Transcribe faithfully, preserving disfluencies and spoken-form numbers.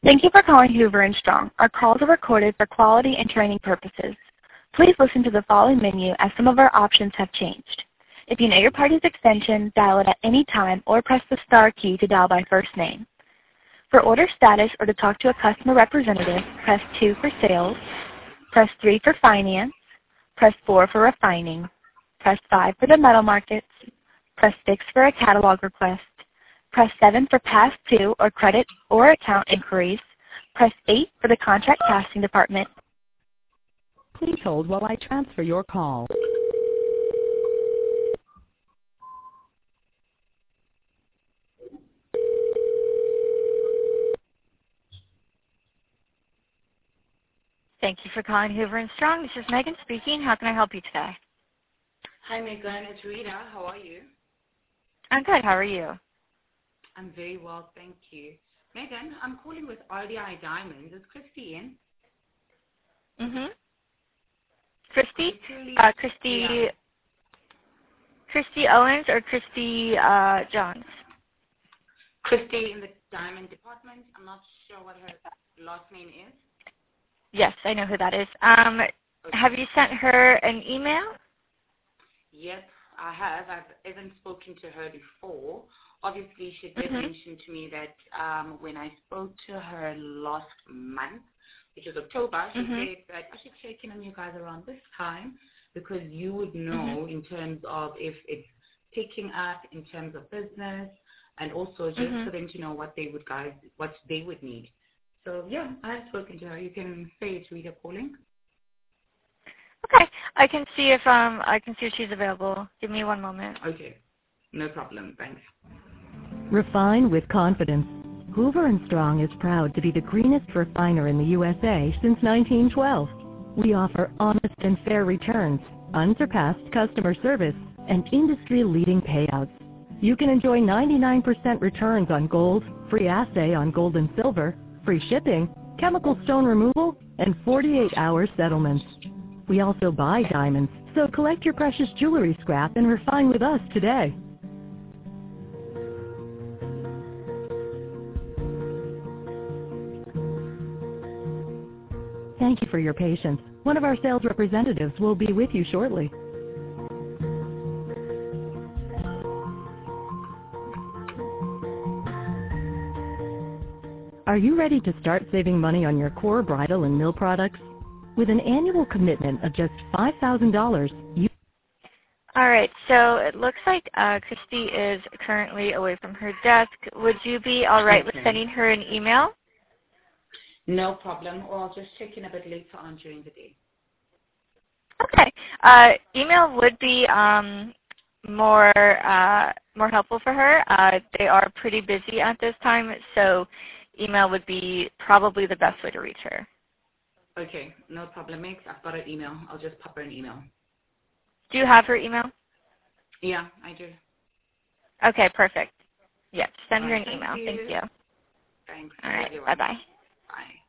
Thank you for calling Hoover and Strong. Our calls are recorded for quality and training purposes. Please listen to the following menu as some of our options have changed. If you know your party's extension, dial it at any time or press the star key to dial by first name. For order status or to talk to a customer representative, press two for sales, press three for finance, press four for refining, press five for the metal markets, press six for a catalog request, press seven for past due or credit or account inquiries, press eight for the contract casting department. Please hold while I transfer your call. Thank you for calling Hoover and Strong. This is Megan speaking. How can I help you today? Hi, Megan. It's Rita. How are you? I'm good. How are you? I'm very well, thank you. Megan, I'm calling with R D I Diamonds. Is Christy in? Mm-hmm. Christy? Truly, Uh, Christy, yeah. Christy Owens or Christy uh, Jones? Christy in the diamond department. I'm not sure what her last name is. Yes, I know who that is. Um, Okay. have you sent her an email? Yes, I have. I've even spoken to her before. Obviously, she did Mm-hmm. mention to me that um, when I spoke to her last month, which is October, she Mm-hmm. said that I should check in on you guys around this time because you would know Mm-hmm. in terms of if it's picking up in terms of business and also just Mm-hmm. for them to know what they would guys what they would need. So yeah, I have spoken to her. You can say it's Rita calling. Okay, I can see if um I can see if she's available. Give me one moment. Okay, no problem. Thanks. Refine with confidence. Hoover and Strong is proud to be the greenest refiner in the U S A since nineteen twelve. We offer honest and fair returns, unsurpassed customer service, and industry-leading payouts. You can enjoy ninety-nine percent returns on gold, free assay on gold and silver, free shipping, chemical stone removal, and forty-eight hour settlements. We also buy diamonds, so collect your precious jewelry scrap and refine with us today. Thank you for your patience. One of our sales representatives will be with you shortly. Are you ready to start saving money on your core bridal and mill products? With an annual commitment of just five thousand dollars, you... All right, so it looks like uh, Christy is currently away from her desk. Would you be all right with Okay. sending her an email? No problem. Or I'll just check in a bit later on during the day. Okay. Uh, email would be um, more uh, more helpful for her. Uh, they are pretty busy at this time, so email would be probably the best way to reach her. Okay, no problem, Mix. I've got her email. I'll just pop her an email. Do you have her email? Yeah, I do. Okay, perfect. Yes, send All her right, an thank email. you. Thank you. Thanks. All Have a right, good one. bye-bye. Bye.